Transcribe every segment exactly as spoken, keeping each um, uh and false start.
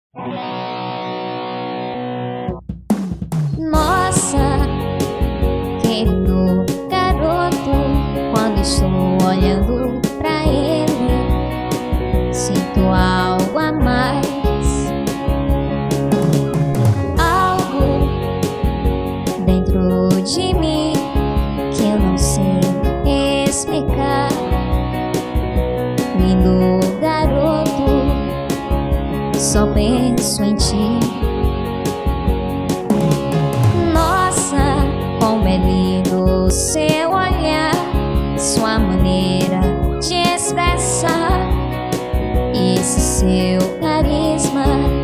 Nossa, querido garoto, quando estou olhando pra ele, sinto algo a mais, algo dentro de mim que eu não sei explicar. Lindo garoto, só penso em ti. Nossa, como é lindo seu olhar, sua maneira de expressar, esse seu carisma.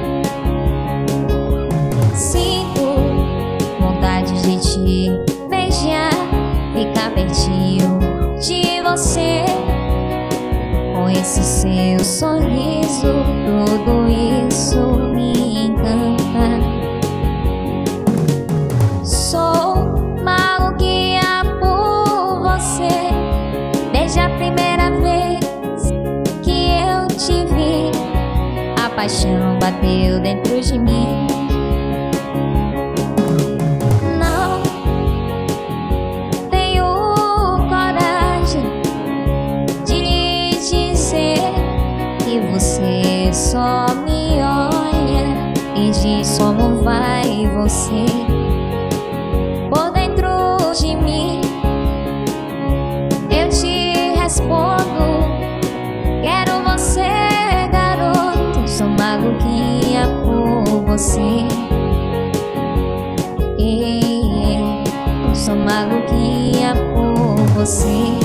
Sinto vontade de te beijar, ficar pertinho de você. Com esse seu sorriso, tudo isso me encanta. Sou maluquinha por você, desde a primeira vez que eu te vi, a paixão bateu dentro de mim. Não tenho coragem de lhe dizer que você só me olha e diz como vai você. Por dentro de mim eu te respondo: quero você, garoto, sou maluquinha por você. Eu sou maluquinha por você.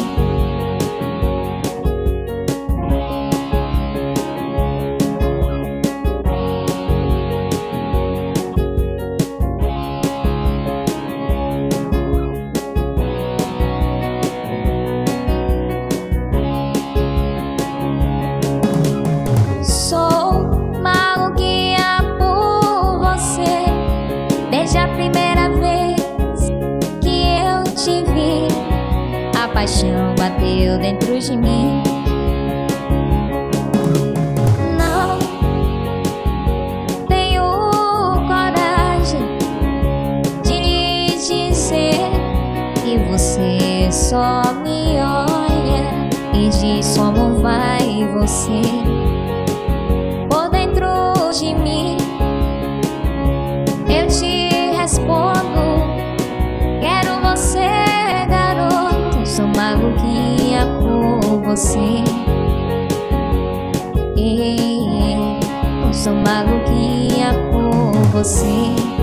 A paixão bateu dentro de mim. Não tenho coragem de lhe dizer que você só me olha e diz como vai você. Por dentro de mim eu te respondo: quero você, sou maluquinha por você. Eu sou maluquinha por você.